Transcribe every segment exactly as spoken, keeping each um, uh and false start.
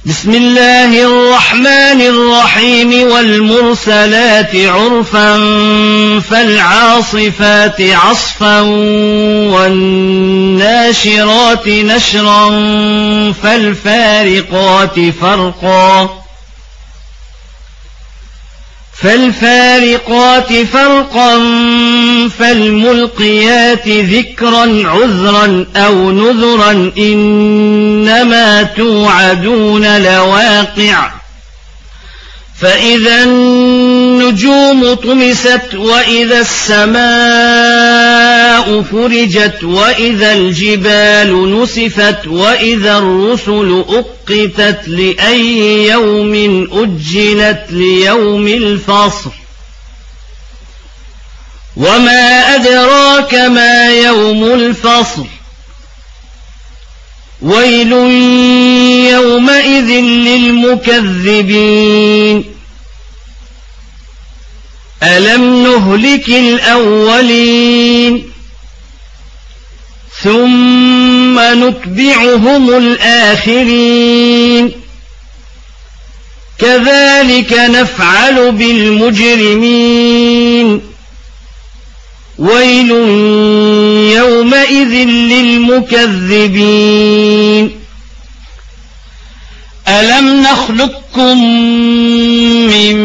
بسم الله الرحمن الرحيم والمرسلات عرفا فالعاصفات عصفا والناشرات نشرا فالفارقات فرقا فالفارقات فرقا فالملقيات ذكرا عذرا أو نذرا إنما توعدون لواقع فإذا النجوم طمست وإذا السماء فرجت وإذا الجبال نسفت وإذا الرسل أقتت لأي يوم أجلت ليوم الفصل وما أدراك ما يوم الفصل ويل يومئذ للمكذبين ألم نهلك الأولين ثم نتبعهم الآخرين كذلك نفعل بالمجرمين ويل يومئذ للمكذبين ألم نخلقكم من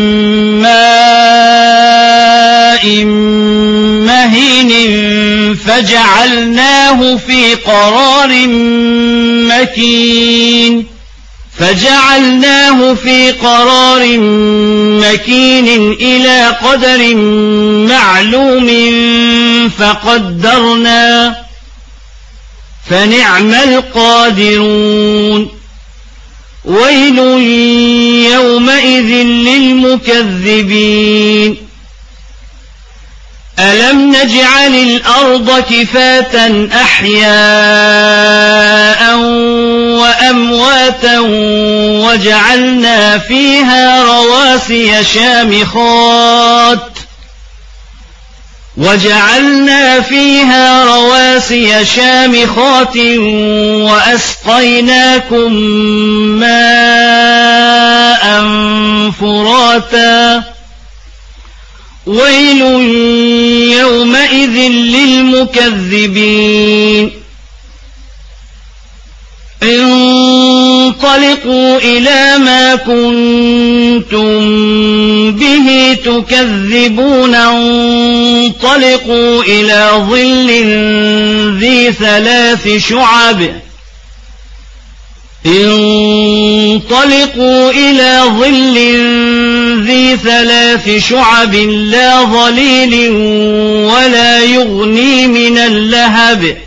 ماء مهين فجعلناه في قرار مكين فجعلناه في قرار مكين إلى قدر معلوم فقدرنا فنعم القادرون ويل يومئذ للمكذبين ألم نجعل الأرض كفاة أحياء وأمواتا وجعلنا فيها رواسي شامخات وجعلنا فيها رواسي شامخات وأسقيناكم ماء فراتا ويل يومئذ للمكذبين انطلقوا إلى ما كنتم به تكذبون انطلقوا إلى ظل ذي ثلاث شعب انطلقوا إلى ظل ذي ثلاث شعب لا ظليل ولا يغني من اللهب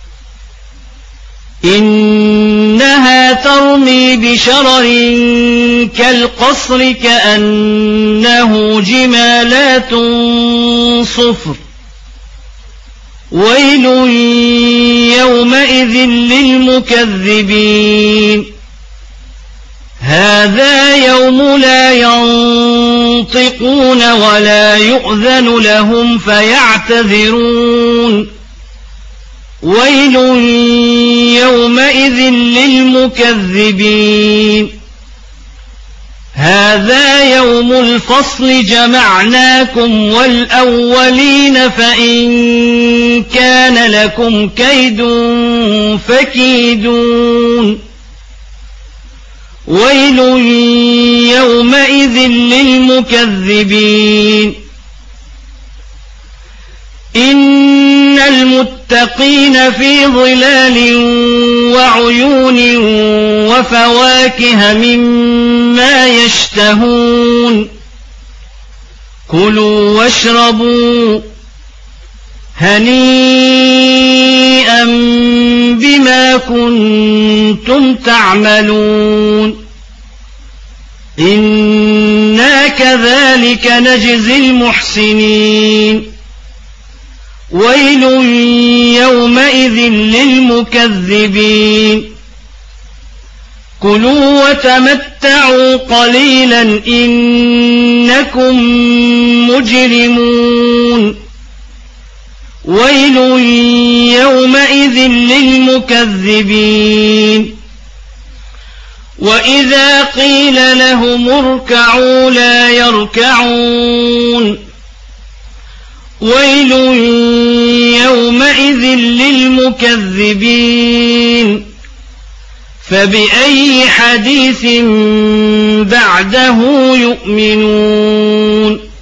إنها ترمي بشرر كالقصر كأنه جمالات صفر ويل يومئذ للمكذبين هذا يوم لا ينطقون ولا يؤذن لهم فيعتذرون ويل يومئذ للمكذبين هذا يوم الفصل جمعناكم والأولين فإن كان لكم كيد فكيدون ويل يومئذ للمكذبين إن المتقين في ظلال وعيون وفواكه مما يشتهون كلوا واشربوا هنيئا بما كنتم تعملون إنا كذلك نجزي المحسنين ويل يومئذ للمكذبين كلوا وتمتعوا قليلا إنكم مجرمون ويل يومئذ للمكذبين وإذا قيل لهم اركعوا لا يركعون ويل يومئذ للمكذبين فبأي حديث بعده يؤمنون